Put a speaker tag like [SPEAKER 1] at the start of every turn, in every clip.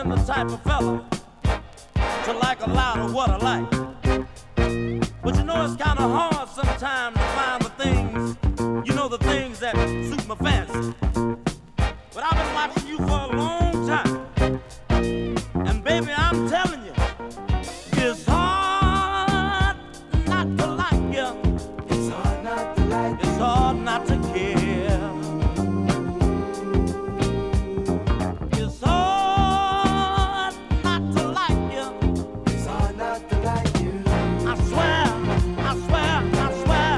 [SPEAKER 1] been the type of fella to like a lot of what I like. But you know it's kind of hard sometimes to find the things, you know, the things that suit my fancy. But I've been watching you for a long time, and baby, I'm telling you, it's hard not to like you.
[SPEAKER 2] It's hard not to like you.
[SPEAKER 1] It's hard not to care. It's hard not to like you.
[SPEAKER 2] It's hard not to like you.
[SPEAKER 1] I swear, I swear, I swear.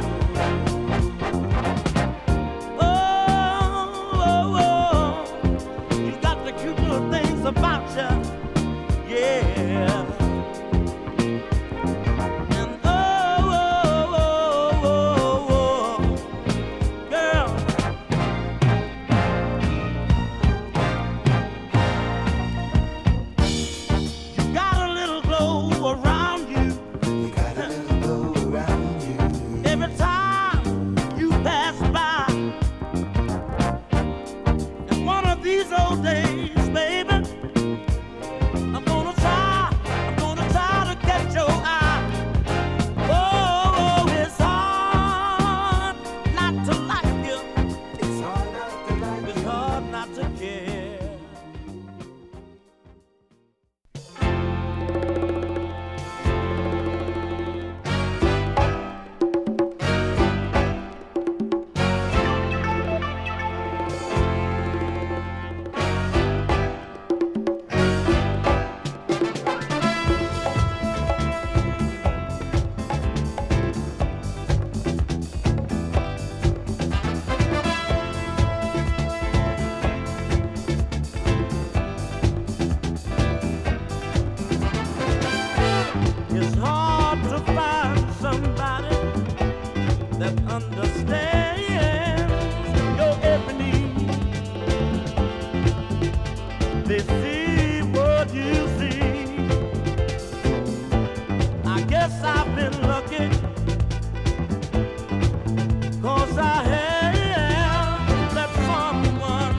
[SPEAKER 1] Oh, you got the cute little things about you, yeah. And girl, you got a little glow around you.
[SPEAKER 2] You got a little glow around you.
[SPEAKER 1] Every time you pass by, and one of these old days, baby, I'm gonna try to catch your eye. Oh, it's hard not to like you.
[SPEAKER 2] It's hard not to like
[SPEAKER 1] It's
[SPEAKER 2] you.
[SPEAKER 1] hard not to care. It's hard to find somebody that understands your every need. They see what you see. I guess I've been lucky, 'cause I have that someone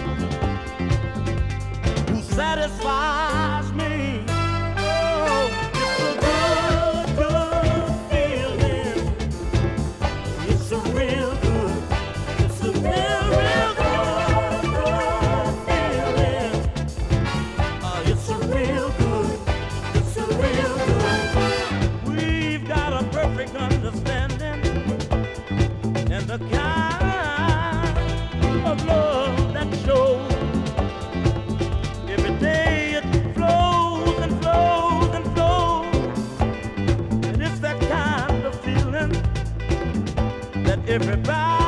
[SPEAKER 1] who satisfies me. Oh, it's a good, good feeling. It's a real good, it's a real, real good, good feeling. It's a real good, it's a real good. We've got a perfect understanding, and the kind of love that shows. Every day it flows and flows and flows, and it's that kind of feeling that everybody